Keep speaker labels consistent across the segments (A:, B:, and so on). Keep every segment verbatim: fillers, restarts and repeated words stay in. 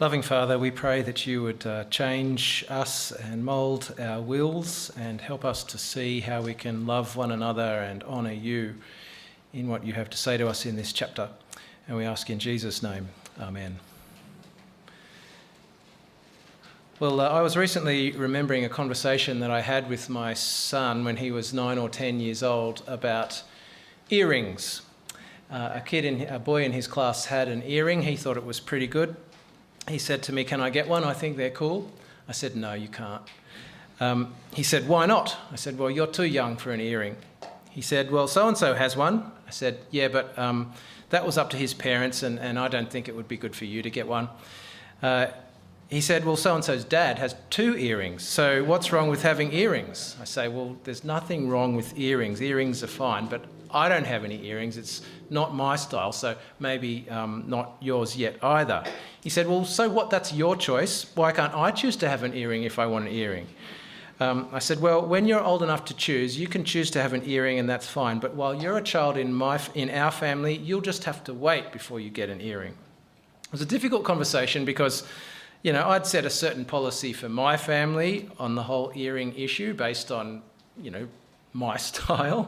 A: Loving Father, we pray that you would uh, change us and mould our wills and help us to see how we can love one another and honour you in what you have to say to us in this chapter. And we ask in Jesus' name, Amen. Well, uh, I was recently remembering a conversation that I had with my son when he was nine or ten years old about earrings. Uh, a kid, in, a boy in his class had an earring. He thought it was pretty good. He said to me, "Can I get one? I think they're cool." I said, "No, you can't." Um, he said, "Why not?" I said, "Well, you're too young for an earring." He said, "Well, so-and-so has one." I said, "Yeah, but um, that was up to his parents and, and I don't think it would be good for you to get one." Uh, he said, "Well, so-and-so's dad has two earrings, so what's wrong with having earrings?" I say, "Well, there's nothing wrong with earrings. Earrings are fine, but I don't have any earrings. It's not my style, so maybe um, not yours yet either." He said, "Well, so what? That's your choice. Why can't I choose to have an earring if I want an earring?" Um, I said, "Well, when you're old enough to choose, you can choose to have an earring and that's fine. But while you're a child in my in our family, you'll just have to wait before you get an earring." It was a difficult conversation because, you know, I'd set a certain policy for my family on the whole earring issue based on, you know, my style.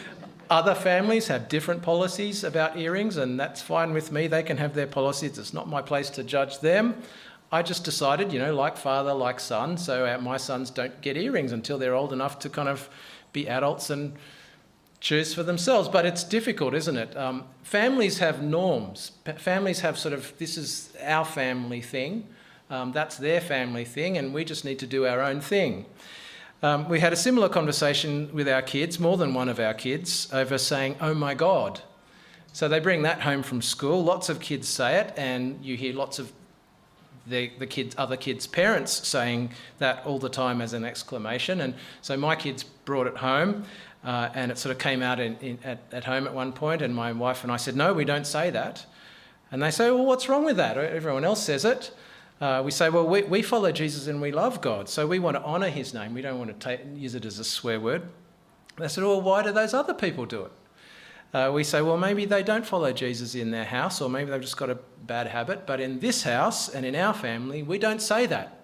A: Other families have different policies about earrings, and that's fine with me. They can have their policies. It's not my place to judge them. I just decided, you know, like father, like son, so our, my sons don't get earrings until they're old enough to kind of be adults and choose for themselves. But it's difficult, isn't it? Um, families have norms. P- families have sort of, this is our family thing, um, that's their family thing, and we just need to do our own thing. Um, we had a similar conversation with our kids, more than one of our kids, over saying, "Oh my God." So they bring that home from school. Lots of kids say it, and you hear lots of the, the kids, other kids' parents saying that all the time as an exclamation. And so my kids brought it home, uh, and it sort of came out in, in, at, at home at one point, and my wife and I said, "No, we don't say that." And they say, "Well, what's wrong with that? Everyone else says it." Uh, we say, "Well, we, we follow Jesus and we love God, so we want to honour his name. We don't want to take, use it as a swear word." They said, "Well, why do those other people do it?" Uh, we say, "Well, maybe they don't follow Jesus in their house, or maybe they've just got a bad habit, but in this house and in our family, we don't say that."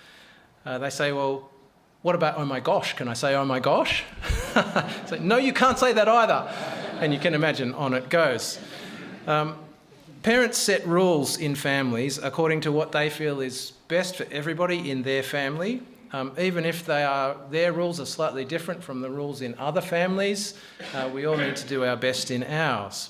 A: Uh, they say, "Well, what about oh my gosh? Can I say oh my gosh?" So, "No, you can't say that either." And you can imagine on it goes. Um, Parents set rules in families according to what they feel is best for everybody in their family, um, even if they are their rules are slightly different from the rules in other families. Uh, we all need to do our best in ours.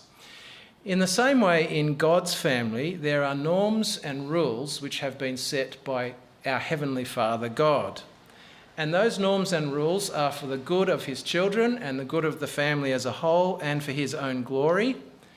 A: In the same way, in God's family, there are norms and rules which have been set by our Heavenly Father, God. And those norms and rules are for the good of his children and the good of the family as a whole and for his own glory.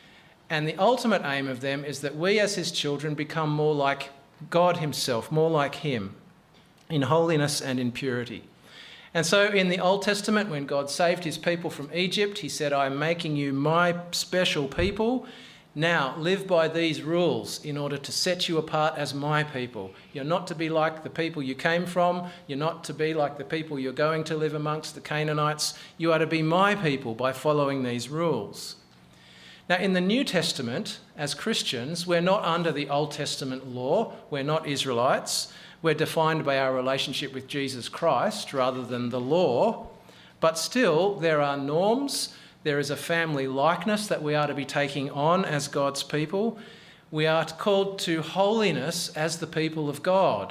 A: And the ultimate aim of them is that we as his children become more like God himself, more like him, in holiness and in purity. And so in the Old Testament, when God saved his people from Egypt, he said, "I'm making you my special people. Now live by these rules in order to set you apart as my people. You're not to be like the people you came from. You're not to be like the people you're going to live amongst, the Canaanites. You are to be my people by following these rules." Now, in the New Testament, as Christians, we're not under the Old Testament law. We're not Israelites. We're defined by our relationship with Jesus Christ rather than the law. But still, there are norms. There is a family likeness that we are to be taking on as God's people. We are called to holiness as the people of God.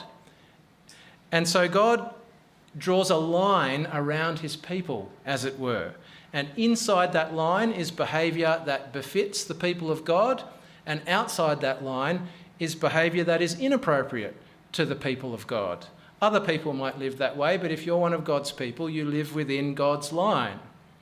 A: And so God draws a line around his people, as it were. And inside that line is behaviour that befits the people of God, and outside that line is behaviour that is inappropriate to the people of God. Other people might live that way, but if you're one of God's people, you live within God's line.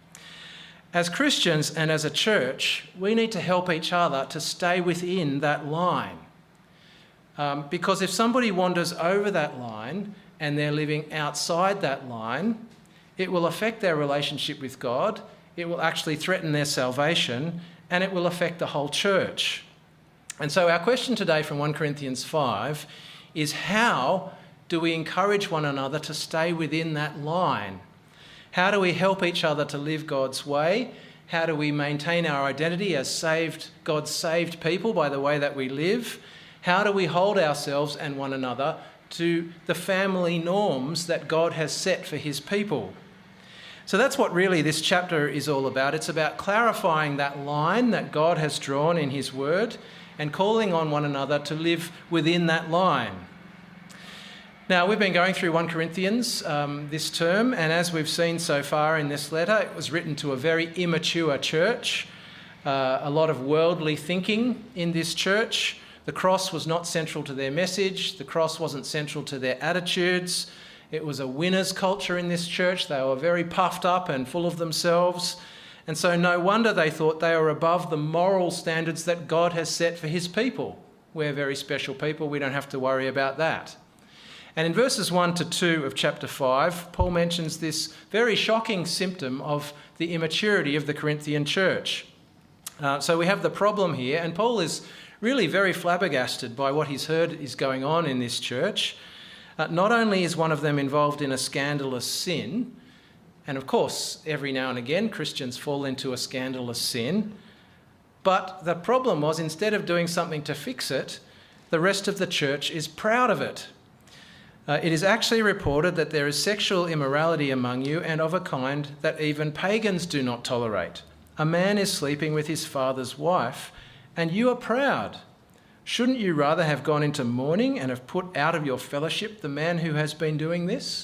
A: As Christians and as a church, we need to help each other to stay within that line. Um, because if somebody wanders over that line and they're living outside that line, it will affect their relationship with God, it will actually threaten their salvation, and it will affect the whole church. And so our question today from First Corinthians five is, how do we encourage one another to stay within that line? How do we help each other to live God's way? How do we maintain our identity as saved, God's saved people by the way that we live? How do we hold ourselves and one another to the family norms that God has set for his people? So that's what really this chapter is all about. It's about clarifying that line that God has drawn in his word and calling on one another to live within that line. Now, we've been going through First Corinthians um, this term, and as we've seen so far in this letter, it was written to a very immature church, uh, a lot of worldly thinking in this church. The cross was not central to their message. The cross wasn't central to their attitudes. It was a winner's culture in this church. They were very puffed up and full of themselves. And so no wonder they thought they were above the moral standards that God has set for his people. We're very special people. We don't have to worry about that. And in verses one to two of chapter five, Paul mentions this very shocking symptom of the immaturity of the Corinthian church. Uh, so we have the problem here, and Paul is really very flabbergasted by what he's heard is going on in this church. Uh, not only is one of them involved in a scandalous sin, and of course, every now and again, Christians fall into a scandalous sin, but the problem was, instead of doing something to fix it, the rest of the church is proud of it. Uh, it is actually reported that there is sexual immorality among you, and of a kind that even pagans do not tolerate. A man is sleeping with his father's wife, and you are proud. Shouldn't you rather have gone into mourning and have put out of your fellowship the man who has been doing this?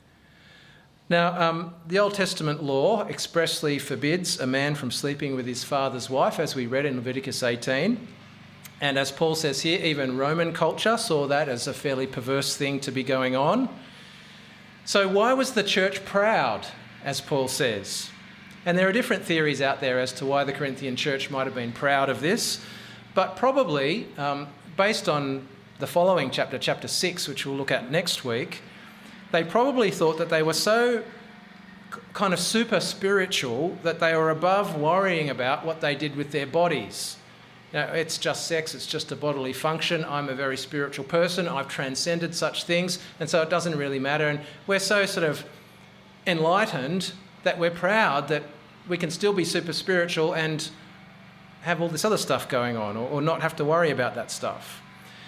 A: Now, um, the Old Testament law expressly forbids a man from sleeping with his father's wife, as we read in Leviticus eighteen. And as Paul says here, even Roman culture saw that as a fairly perverse thing to be going on. So why was the church proud, as Paul says? And there are different theories out there as to why the Corinthian church might have been proud of this, but probably, um, based on the following chapter, chapter six, which we'll look at next week, they probably thought that they were so kind of super spiritual that they were above worrying about what they did with their bodies. You know, it's just sex, it's just a bodily function. I'm a very spiritual person. I've transcended such things, and so it doesn't really matter. And we're so sort of enlightened that we're proud that we can still be super spiritual and have all this other stuff going on, or, or not have to worry about that stuff.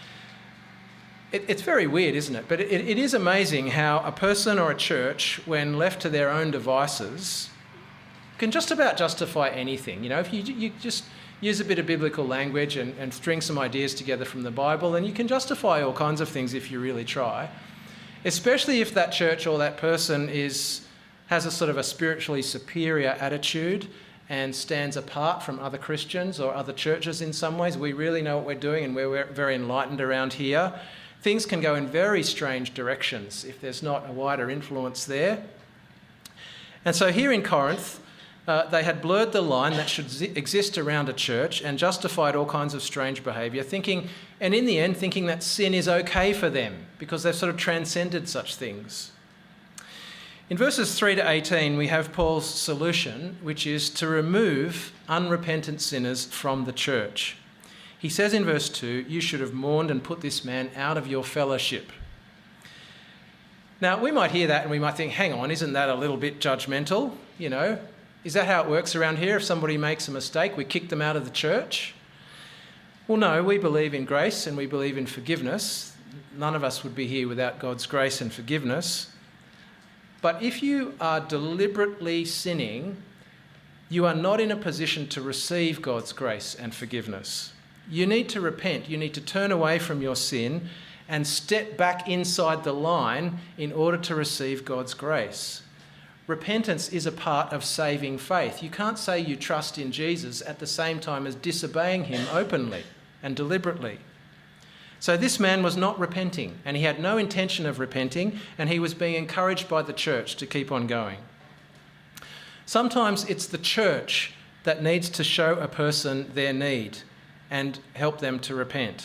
A: It, it's very weird, isn't it? But it, it is amazing how a person or a church, when left to their own devices, can just about justify anything. You know, if you, you just use a bit of biblical language and, and string some ideas together from the Bible, and you can justify all kinds of things if you really try, especially if that church or that person is has a sort of a spiritually superior attitude and stands apart from other Christians or other churches in some ways. We really know what we're doing and we're very enlightened around here. Things can go in very strange directions if there's not a wider influence there. And so here in Corinth, Uh, they had blurred the line that should z- exist around a church and justified all kinds of strange behaviour, thinking, and in the end, thinking that sin is okay for them because they've sort of transcended such things. In verses three to eighteen, we have Paul's solution, which is to remove unrepentant sinners from the church. He says in verse two, you should have mourned and put this man out of your fellowship. Now, we might hear that and we might think, hang on, isn't that a little bit judgmental? You know, is that how it works around here? If somebody makes a mistake, we kick them out of the church? Well, no, we believe in grace and we believe in forgiveness. None of us would be here without God's grace and forgiveness. But if you are deliberately sinning, you are not in a position to receive God's grace and forgiveness. You need to repent. You need to turn away from your sin and step back inside the line in order to receive God's grace. Repentance is a part of saving faith. You can't say you trust in Jesus at the same time as disobeying him openly and deliberately. So this man was not repenting, and he had no intention of repenting, and he was being encouraged by the church to keep on going. Sometimes it's the church that needs to show a person their need and help them to repent.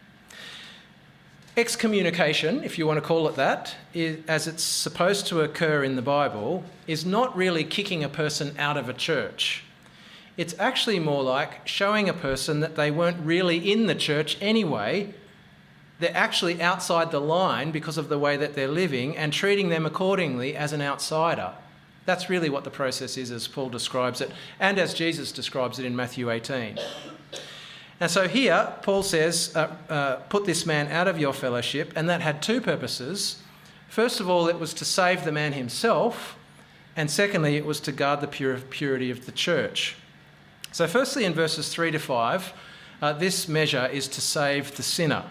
A: Excommunication, if you want to call it that, is, as it's supposed to occur in the Bible, is not really kicking a person out of a church. It's actually more like showing a person that they weren't really in the church anyway. They're actually outside the line because of the way that they're living and treating them accordingly as an outsider. That's really what the process is as Paul describes it and as Jesus describes it in Matthew eighteen. And so here, Paul says, uh, uh, put this man out of your fellowship, and that had two purposes. First of all, it was to save the man himself, and secondly, it was to guard the pure, purity of the church. So firstly, in verses three to five, uh, this measure is to save the sinner.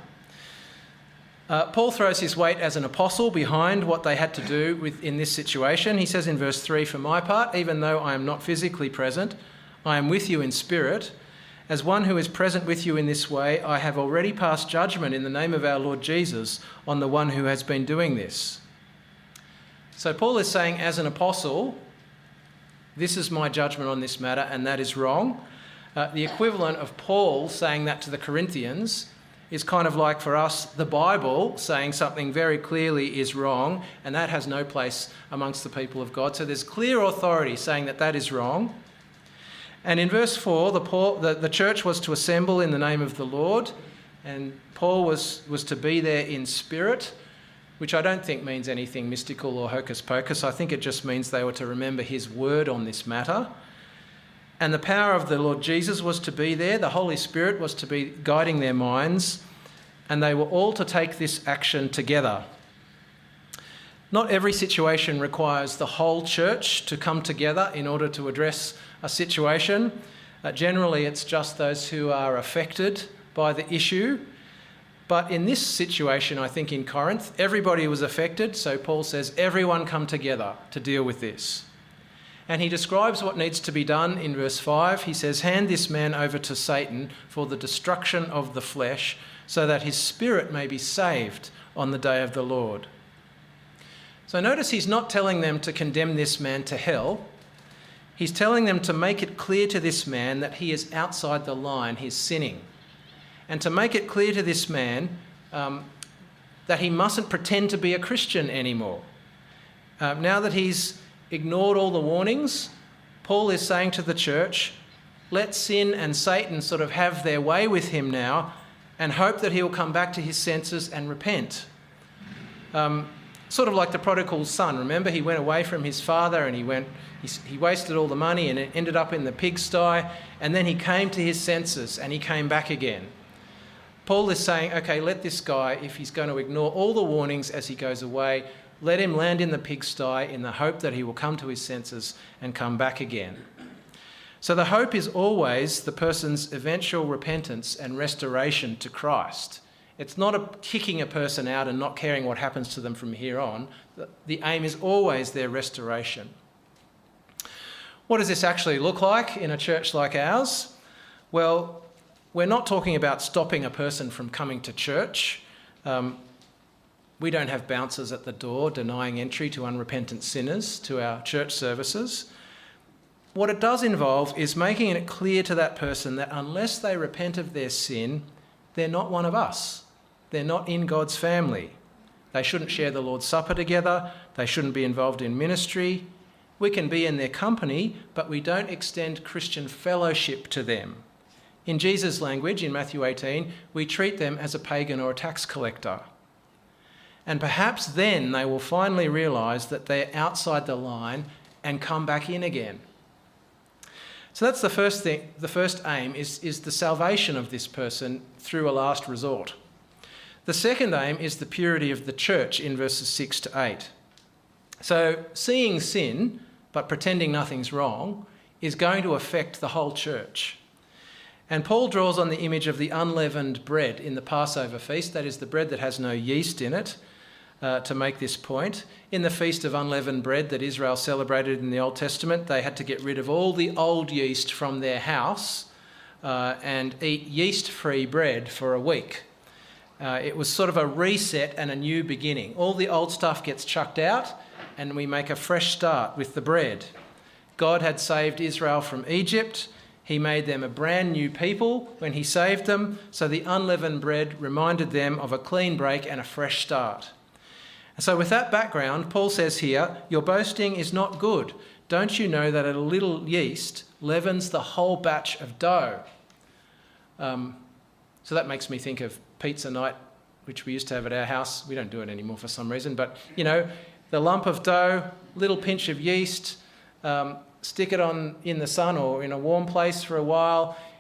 A: Uh, Paul throws his weight as an apostle behind what they had to do with, in this situation. He says in verse three, "For my part, even though I am not physically present, I am with you in spirit. As one who is present with you in this way, I have already passed judgment in the name of our Lord Jesus on the one who has been doing this." So Paul is saying, as an apostle, this is my judgment on this matter, and that is wrong. Uh, the equivalent of Paul saying that to the Corinthians is kind of like for us, the Bible saying something very clearly is wrong, and that has no place amongst the people of God. So there's clear authority saying that that is wrong. And in verse four, the, Paul, the, the church was to assemble in the name of the Lord, and Paul was, was to be there in spirit, which I don't think means anything mystical or hocus pocus. I think it just means they were to remember his word on this matter. And the power of the Lord Jesus was to be there. The Holy Spirit was to be guiding their minds, and they were all to take this action together. Not every situation requires the whole church to come together in order to address a situation. Uh, generally, it's just those who are affected by the issue. But in this situation, I think in Corinth, everybody was affected. So Paul says, everyone come together to deal with this. And he describes what needs to be done in verse five. He says, "Hand this man over to Satan for the destruction of the flesh, so that his spirit may be saved on the day of the Lord." So notice he's not telling them to condemn this man to hell. He's telling them to make it clear to this man that he is outside the line, he's sinning. And to make it clear to this man um, that he mustn't pretend to be a Christian anymore. Uh, now that he's ignored all the warnings, Paul is saying to the church, let sin and Satan sort of have their way with him now, and hope that he'll come back to his senses and repent. Um, sort of like the prodigal son. Remember, he went away from his father and he went, he, he wasted all the money and it ended up in the pigsty, and then he came to his senses and he came back again. Paul is saying, okay, let this guy, if he's going to ignore all the warnings as he goes away, let him land in the pigsty in the hope that he will come to his senses and come back again. So the hope is always the person's eventual repentance and restoration to Christ. It's not a kicking a person out and not caring what happens to them from here on. The aim is always their restoration. What does this actually look like in a church like ours? Well, we're not talking about stopping a person from coming to church. Um, we don't have bouncers at the door denying entry to unrepentant sinners to our church services. What it does involve is making it clear to that person that unless they repent of their sin, they're not one of us. They're not in God's family. They shouldn't share the Lord's Supper together. They shouldn't be involved in ministry. We can be in their company, but we don't extend Christian fellowship to them. In Jesus' language, in Matthew eighteen, we treat them as a pagan or a tax collector. And perhaps then they will finally realise that they're outside the line and come back in again. So that's the first thing. The first aim is, is the salvation of this person through a last resort. The second aim is the purity of the church in verses six to eight. So seeing sin, but pretending nothing's wrong, is going to affect the whole church. And Paul draws on the image of the unleavened bread in the Passover feast, that is the bread that has no yeast in it, uh, to make this point. In the Feast of Unleavened Bread that Israel celebrated in the Old Testament, they had to get rid of all the old yeast from their house uh, and eat yeast-free bread for a week. Uh, it was sort of a reset and a new beginning. All the old stuff gets chucked out and we make a fresh start with the bread. God had saved Israel from Egypt. He made them a brand new people when he saved them, so the unleavened bread reminded them of a clean break and a fresh start. And so with that background, Paul says here, your boasting is not good. Don't you know that a little yeast leavens the whole batch of dough? Um, so that makes me think of pizza night, which we used to have at our house. We don't do it anymore for some reason, but, you know, the lump of dough, little pinch of yeast, um, stick it on in the sun or in a warm place for a while.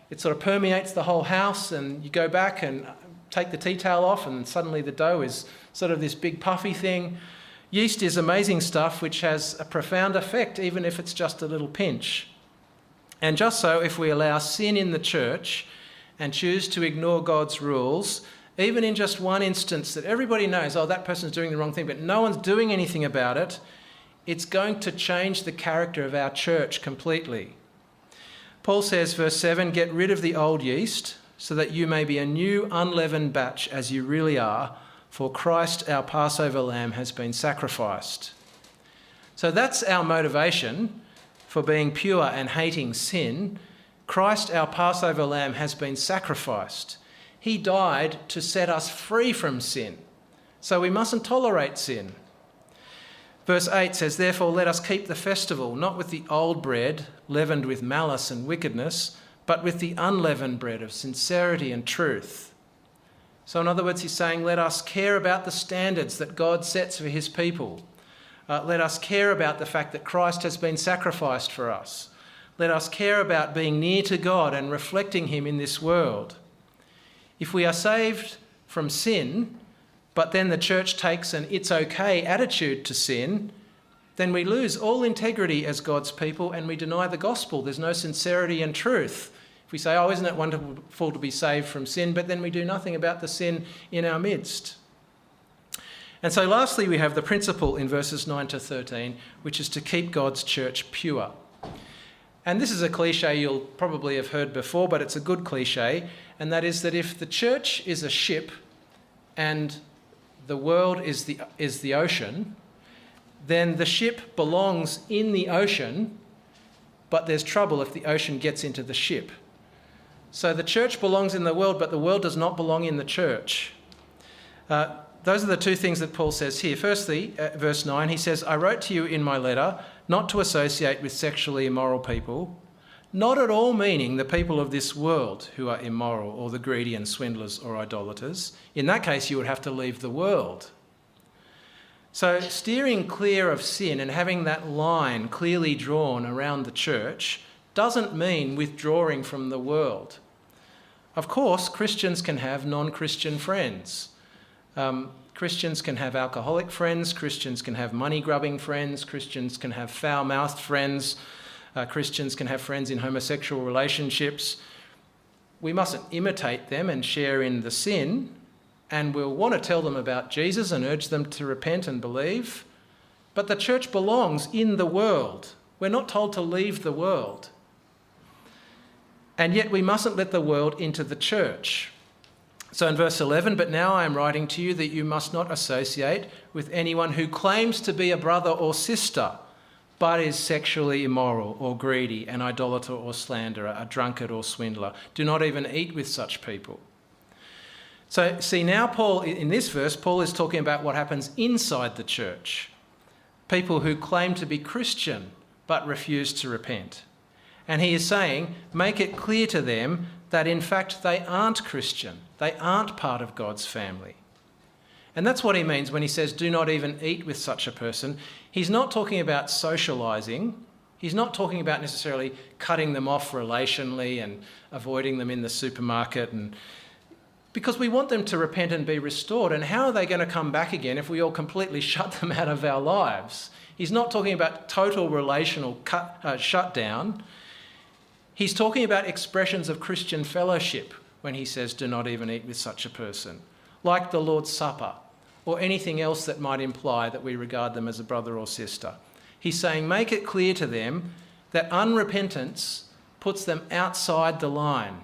A: it sort of permeates the whole house, and you go back and take the tea towel off and suddenly the dough is sort of this big puffy thing. Yeast is amazing stuff which has a profound effect, even if it's just a little pinch. And just so, if we allow sin in the church and choose to ignore God's rules, even in just one instance that everybody knows, oh, that person's doing the wrong thing, but no one's doing anything about it, it's going to change the character of our church completely. Paul says, verse seven, get rid of the old yeast so that you may be a new unleavened batch as you really are, for Christ, our Passover lamb, has been sacrificed. So that's our motivation for being pure and hating sin. Christ, our Passover lamb, has been sacrificed. He died to set us free from sin. So we mustn't tolerate sin. Verse eight says, therefore let us keep the festival, not with the old bread, leavened with malice and wickedness, but with the unleavened bread of sincerity and truth. So in other words, he's saying, let us care about the standards that God sets for his people. Uh, let us care about the fact that Christ has been sacrificed for us. Let us care about being near to God and reflecting him in this world. If we are saved from sin, but then the church takes an it's okay attitude to sin, then we lose all integrity as God's people and we deny the gospel. There's no sincerity and truth. If we say, oh, isn't it wonderful to be saved from sin, but then we do nothing about the sin in our midst. And so lastly, we have the principle in verses nine to thirteen, which is to keep God's church pure. And this is a cliche you'll probably have heard before, but it's a good cliche, and that is that if the church is a ship and the world is the, is the ocean, then the ship belongs in the ocean, but there's trouble if the ocean gets into the ship. So the church belongs in the world, but the world does not belong in the church. Uh, those are the two things that Paul says here. Firstly, uh, verse nine, he says, I wrote to you in my letter not to associate with sexually immoral people, not at all meaning the people of this world who are immoral or the greedy and swindlers or idolaters. In that case, you would have to leave the world. So steering clear of sin and having that line clearly drawn around the church doesn't mean withdrawing from the world. Of course, Christians can have non-Christian friends. Um, Christians can have alcoholic friends, Christians can have money-grubbing friends, Christians can have foul-mouthed friends, uh, Christians can have friends in homosexual relationships. We mustn't imitate them and share in the sin, and we'll want to tell them about Jesus and urge them to repent and believe. But the church belongs in the world. We're not told to leave the world. And yet we mustn't let the world into the church. So in verse eleven, but now I am writing to you that you must not associate with anyone who claims to be a brother or sister, but is sexually immoral or greedy, an idolater or slanderer, a drunkard or swindler. Do not even eat with such people. So see, now Paul, in this verse, Paul is talking about what happens inside the church. People who claim to be Christian but refuse to repent. And he is saying, make it clear to them that in fact they aren't Christian. They aren't part of God's family. And that's what he means when he says, do not even eat with such a person. He's not talking about socialising. He's not talking about necessarily cutting them off relationally and avoiding them in the supermarket, and because we want them to repent and be restored. And how are they going to come back again if we all completely shut them out of our lives? He's not talking about total relational cut, uh, shutdown. He's talking about expressions of Christian fellowship when he says, do not even eat with such a person, like the Lord's Supper or anything else that might imply that we regard them as a brother or sister. He's saying, make it clear to them that unrepentance puts them outside the line.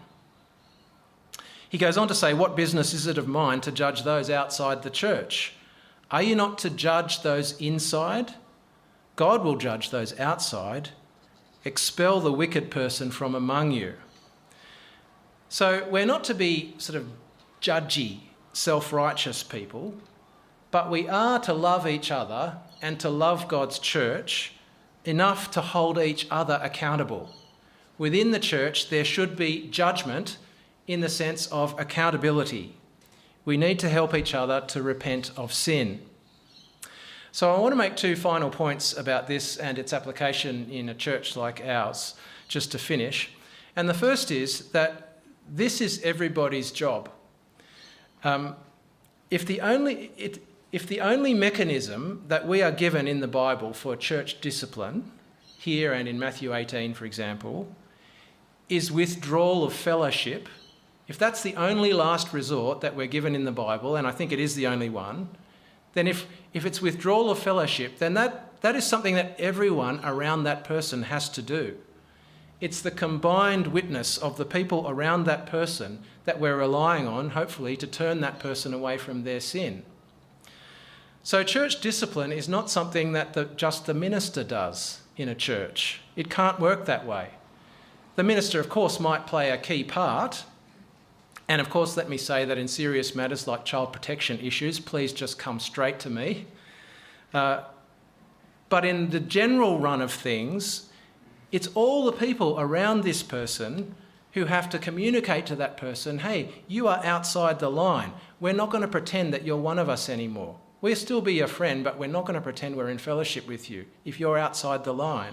A: He goes on to say, what business is it of mine to judge those outside the church? Are you not to judge those inside? God will judge those outside. Expel the wicked person from among you. So we're not to be sort of judgy, self-righteous people, but we are to love each other and to love God's church enough to hold each other accountable. Within the church, there should be judgment in the sense of accountability. We need to help each other to repent of sin. So I want to make two final points about this and its application in a church like ours, just to finish. And the first is that this is everybody's job. Um, if the only it, if the only mechanism that we are given in the Bible for church discipline, here and in Matthew eighteen, for example, is withdrawal of fellowship, if that's the only last resort that we're given in the Bible, and I think it is the only one, then if, if it's withdrawal of fellowship, then that, that is something that everyone around that person has to do. It's the combined witness of the people around that person that we're relying on, hopefully, to turn that person away from their sin. So church discipline is not something that the, just the minister does in a church. It can't work that way. The minister, of course, might play a key part. And of course, let me say that in serious matters like child protection issues, please just come straight to me. Uh, but in the general run of things, it's all the people around this person who have to communicate to that person, hey, you are outside the line. We're not going to pretend that you're one of us anymore. We'll still be your friend, but we're not going to pretend we're in fellowship with you if you're outside the line.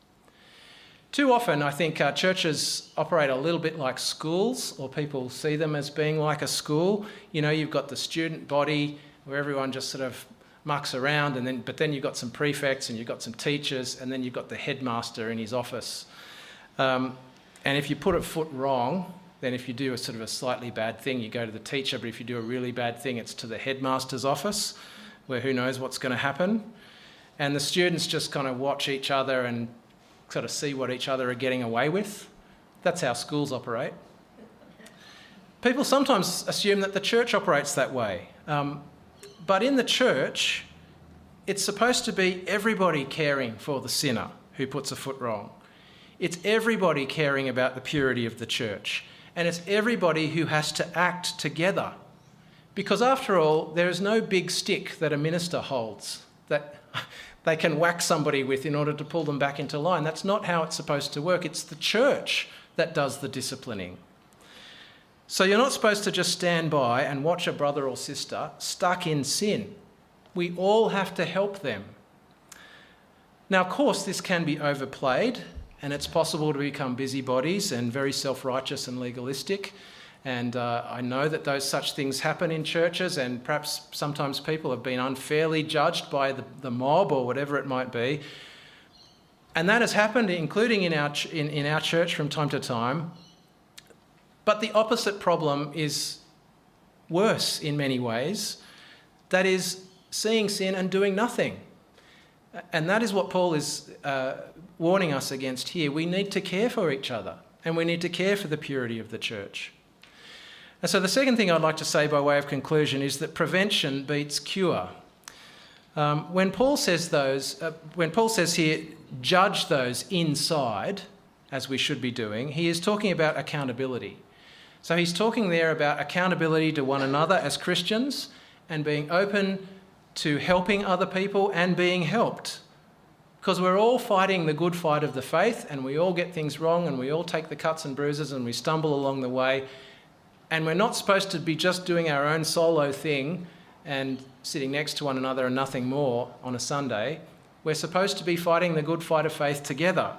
A: Too often, I think uh, churches operate a little bit like schools, or people see them as being like a school. You know, you've got the student body where everyone just sort of mucks around, and then but then you've got some prefects and you've got some teachers, and then you've got the headmaster in his office. Um, and if you put a foot wrong, then if you do a sort of a slightly bad thing, you go to the teacher, but if you do a really bad thing, it's to the headmaster's office, where who knows what's going to happen. And the students just kind of watch each other and sort of see what each other are getting away with. That's how schools operate. People sometimes assume that the church operates that way. Um, but in the church, it's supposed to be everybody caring for the sinner who puts a foot wrong. It's everybody caring about the purity of the church. And it's everybody who has to act together. Because after all, there is no big stick that a minister holds that they can whack somebody with in order to pull them back into line. That's not how it's supposed to work. It's the church that does the disciplining. So you're not supposed to just stand by and watch a brother or sister stuck in sin. We all have to help them. Now, of course, this can be overplayed, and it's possible to become busybodies and very self-righteous and legalistic. And uh, I know that those such things happen in churches, and perhaps sometimes people have been unfairly judged by the, the mob or whatever it might be. And that has happened, including in our, in, in our church from time to time. But the opposite problem is worse in many ways. That is seeing sin and doing nothing. And that is what Paul is uh, warning us against here. We need to care for each other, and we need to care for the purity of the church. And so the second thing I'd like to say by way of conclusion is that prevention beats cure. Um, when Paul says those, uh, when Paul says here, judge those inside, as we should be doing, he is talking about accountability. So he's talking there about accountability to one another as Christians, and being open to helping other people and being helped. Because we're all fighting the good fight of the faith, and we all get things wrong, and we all take the cuts and bruises, and we stumble along the way. And we're not supposed to be just doing our own solo thing and sitting next to one another and nothing more on a Sunday. We're supposed to be fighting the good fight of faith together.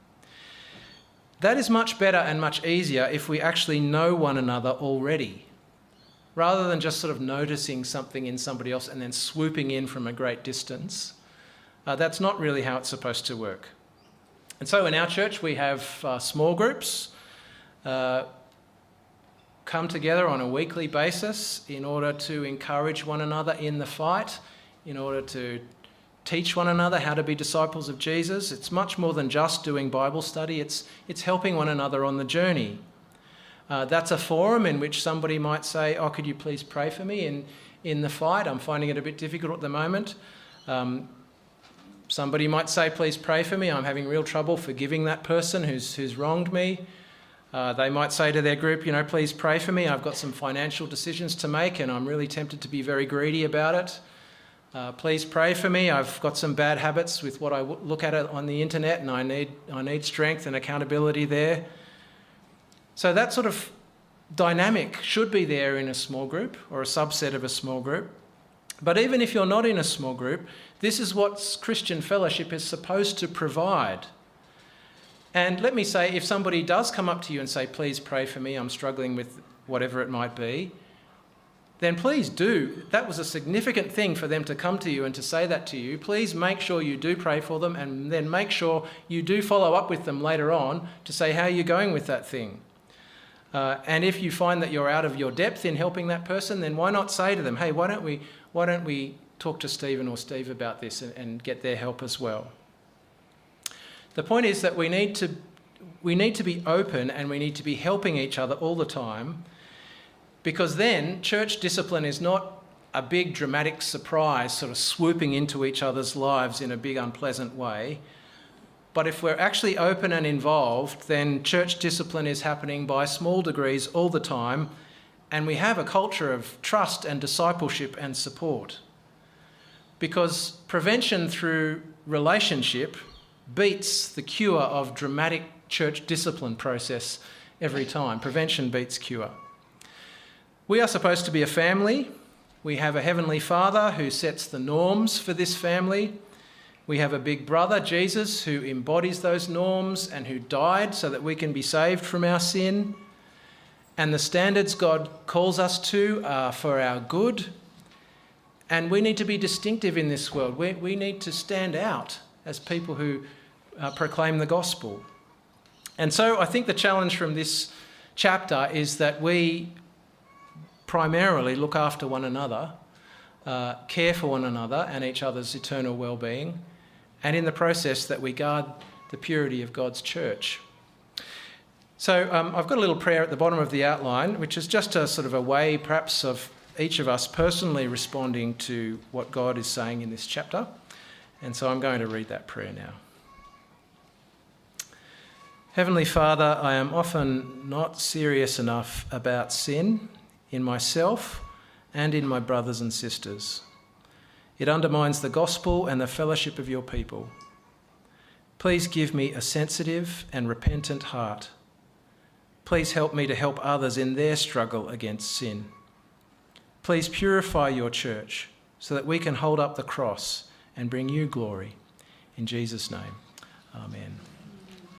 A: That is much better and much easier if we actually know one another already, rather than just sort of noticing something in somebody else and then swooping in from a great distance. Uh, that's not really how it's supposed to work. And so in our church, we have uh, small groups, uh, come together on a weekly basis in order to encourage one another in the fight, in order to teach one another how to be disciples of Jesus. It's much more than just doing Bible study. It's, it's helping one another on the journey. Uh, that's a forum in which somebody might say, oh, could you please pray for me in, in the fight? I'm finding it a bit difficult at the moment. Um, somebody might say, please pray for me. I'm having real trouble forgiving that person who's, who's wronged me. Uh, they might say to their group, you know, please pray for me. I've got some financial decisions to make and I'm really tempted to be very greedy about it. Uh, please pray for me. I've got some bad habits with what I w- look at it on the internet, and I need, I need strength and accountability there. So that sort of dynamic should be there in a small group or a subset of a small group. But even if you're not in a small group, this is what Christian fellowship is supposed to provide. And let me say, if somebody does come up to you and say, please pray for me, I'm struggling with whatever it might be, then please do. That was a significant thing for them to come to you and to say that to you. Please make sure you do pray for them, and then make sure you do follow up with them later on to say how you're going with that thing. Uh, and if you find that you're out of your depth in helping that person, then why not say to them, hey, why don't we, why don't we talk to Stephen or Steve about this and, and get their help as well? The point is that we need to, we need to be open, and we need to be helping each other all the time, because then church discipline is not a big dramatic surprise sort of swooping into each other's lives in a big unpleasant way. But if we're actually open and involved, then church discipline is happening by small degrees all the time, and we have a culture of trust and discipleship and support. Because prevention through relationship beats the cure of dramatic church discipline process every time. Prevention beats cure. We are supposed to be a family. We have a Heavenly Father who sets the norms for this family. We have a big brother, Jesus, who embodies those norms and who died so that we can be saved from our sin. And the standards God calls us to are for our good. And we need to be distinctive in this world. We, we need to stand out as people who uh, proclaim the gospel. And so I think the challenge from this chapter is that we primarily look after one another, uh, care for one another and each other's eternal well-being, and in the process that we guard the purity of God's church. So um, I've got a little prayer at the bottom of the outline, which is just a sort of a way perhaps of each of us personally responding to what God is saying in this chapter. And so I'm going to read that prayer now. Heavenly Father, I am often not serious enough about sin in myself and in my brothers and sisters. It undermines the gospel and the fellowship of your people. Please give me a sensitive and repentant heart. Please help me to help others in their struggle against sin. Please purify your church so that we can hold up the cross and bring you glory. In Jesus' name, amen.